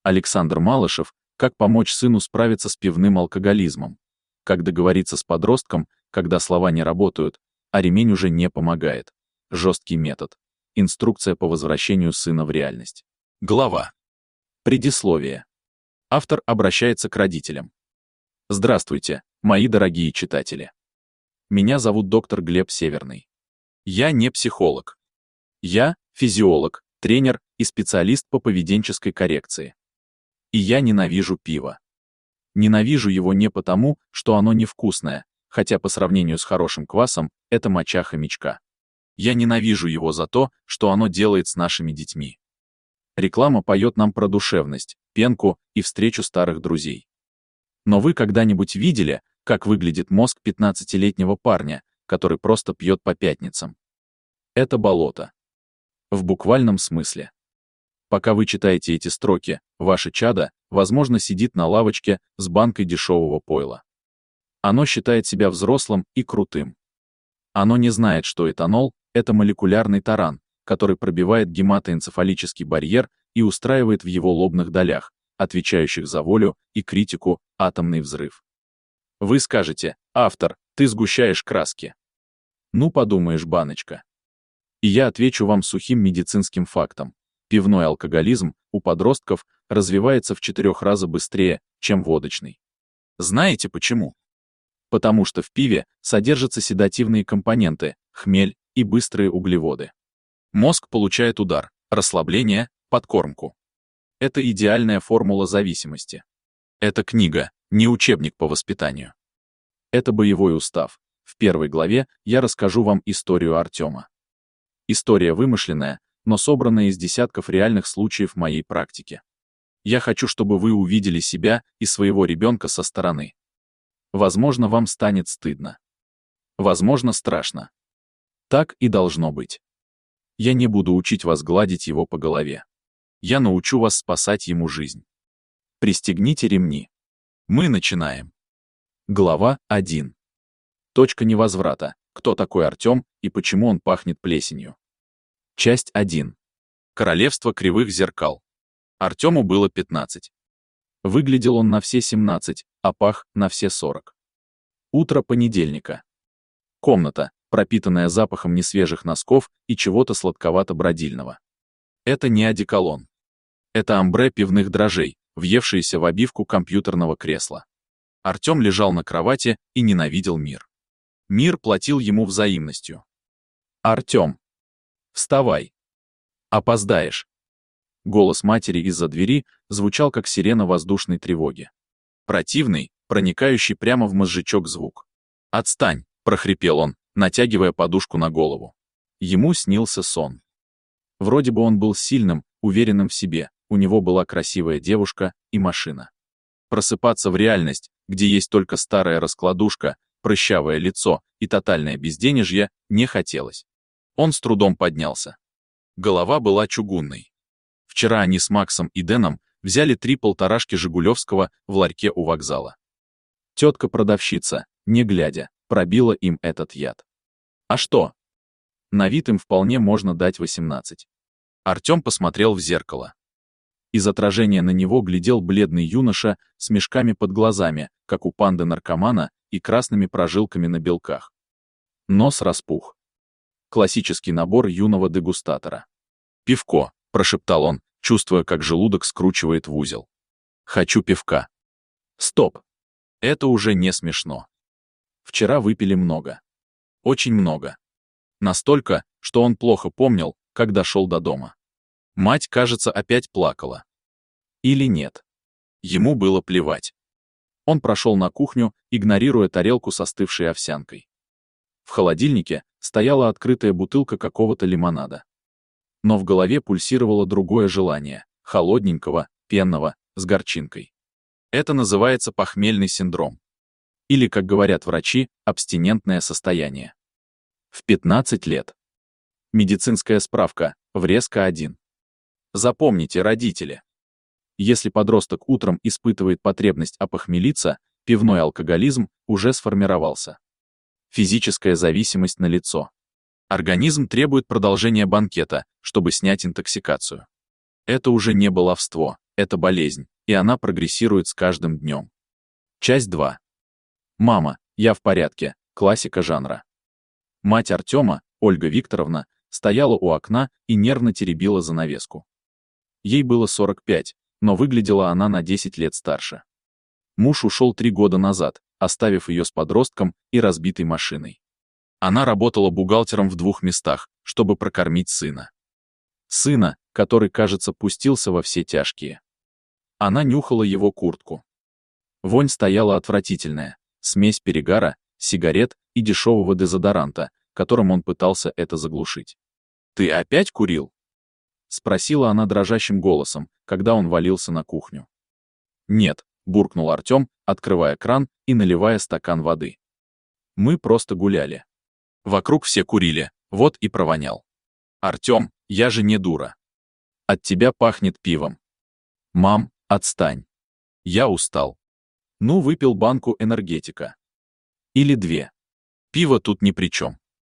Александр Малышев, как помочь сыну справиться с пивным алкоголизмом. Как договориться с подростком, когда слова не работают, а ремень уже не помогает. Жесткий метод. Инструкция по возвращению сына в реальность. Глава. Предисловие. Автор обращается к родителям. Здравствуйте, мои дорогие читатели. Меня зовут доктор Глеб Северный. Я не психолог. Я физиолог, тренер и специалист по поведенческой коррекции. И я ненавижу пиво. Ненавижу его не потому, что оно невкусное, хотя по сравнению с хорошим квасом это моча хомячка. Я ненавижу его за то, что оно делает с нашими детьми. Реклама поет нам про душевность, пенку и встречу старых друзей. Но вы когда-нибудь видели, как выглядит мозг 15-летнего парня, который просто пьет по пятницам? Это болото. В буквальном смысле. Пока вы читаете эти строки, ваше чадо, возможно, сидит на лавочке с банкой дешевого пойла. Оно считает себя взрослым и крутым. Оно не знает, что этанол — это молекулярный таран, который пробивает гематоэнцефалический барьер и устраивает в его лобных долях, отвечающих за волю и критику, атомный взрыв. Вы скажете: автор, ты сгущаешь краски. Ну, подумаешь, баночка. И я отвечу вам сухим медицинским фактом. Пивной алкоголизм у подростков развивается в 4 раза быстрее, чем водочный. Знаете почему? Потому что в пиве содержатся седативные компоненты, хмель и быстрые углеводы. Мозг получает удар, расслабление, подкормку. Это идеальная формула зависимости. Это книга, не учебник по воспитанию. Это боевой устав. В первой главе я расскажу вам историю Артема. История вымышленная, но собранная из десятков реальных случаев моей практики. Я хочу, чтобы вы увидели себя и своего ребенка со стороны. Возможно, вам станет стыдно. Возможно, страшно. Так и должно быть. Я не буду учить вас гладить его по голове. Я научу вас спасать ему жизнь. Пристегните ремни. Мы начинаем. Глава 1. Точка невозврата. Кто такой Артем и почему он пахнет плесенью? Часть 1. Королевство кривых зеркал. Артему было 15. Выглядел он на все 17, а пах на все 40. Утро понедельника. Комната, пропитанная запахом несвежих носков и чего-то сладковато-бродильного. Это не одеколон. Это амбре пивных дрожжей, въевшиеся в обивку компьютерного кресла. Артем лежал на кровати и ненавидел мир. Мир платил ему взаимностью. «Артем! Вставай! Опоздаешь!» Голос матери из-за двери звучал как сирена воздушной тревоги. Противный, проникающий прямо в мозжечок звук. «Отстань!» — прохрипел он, натягивая подушку на голову. Ему снился сон. Вроде бы он был сильным, уверенным в себе, у него была красивая девушка и машина. Просыпаться в реальность, где есть только старая раскладушка, прыщавое лицо и тотальное безденежье, не хотелось. Он с трудом поднялся. Голова была чугунной. Вчера они с Максом и Дэном взяли 3 полторашки Жигулевского в ларьке у вокзала. Тетка-продавщица, не глядя, пробила им этот яд. А что? На вид им вполне можно дать 18. Артем посмотрел в зеркало. Из отражения на него глядел бледный юноша с мешками под глазами, как у панды-наркомана, и красными прожилками на белках. Нос распух. Классический набор юного дегустатора. «Пивко», — прошептал он, чувствуя, как желудок скручивает в узел. «Хочу пивка». Стоп. Это уже не смешно. Вчера выпили много. Очень много. Настолько, что он плохо помнил, как дошел до дома. Мать, кажется, опять плакала. Или нет. Ему было плевать. Он прошел на кухню, игнорируя тарелку с остывшей овсянкой. В холодильнике стояла открытая бутылка какого-то лимонада. Но в голове пульсировало другое желание, холодненького, пенного, с горчинкой. Это называется похмельный синдром. Или, как говорят врачи, абстинентное состояние. В 15 лет. Медицинская справка, врезка 1. Запомните, родители. Если подросток утром испытывает потребность опохмелиться, пивной алкоголизм уже сформировался. Физическая зависимость налицо. Организм требует продолжения банкета, чтобы снять интоксикацию. Это уже не баловство, Это болезнь, и она прогрессирует с каждым днем. Часть 2. Мама, я в порядке. Классика жанра. Мать Артема, Ольга Викторовна, стояла у окна и нервно теребила занавеску. Ей было 45, но выглядела она на 10 лет старше. Муж ушел 3 года назад, оставив ее с подростком и разбитой машиной. Она работала бухгалтером в 2 местах, чтобы прокормить сына. Сына, который, кажется, пустился во все тяжкие. Она нюхала его куртку. Вонь стояла отвратительная, смесь перегара, сигарет и дешевого дезодоранта, которым он пытался это заглушить. «Ты опять курил?» — спросила она дрожащим голосом, когда он валился на кухню. «Нет», — буркнул Артем, открывая кран и наливая стакан воды. «Мы просто гуляли. Вокруг все курили, вот и провонял. Артем, я же не дура. От тебя пахнет пивом. Мам, отстань. Я устал. Ну, выпил банку энергетика. Или 2. Пиво тут ни при чем.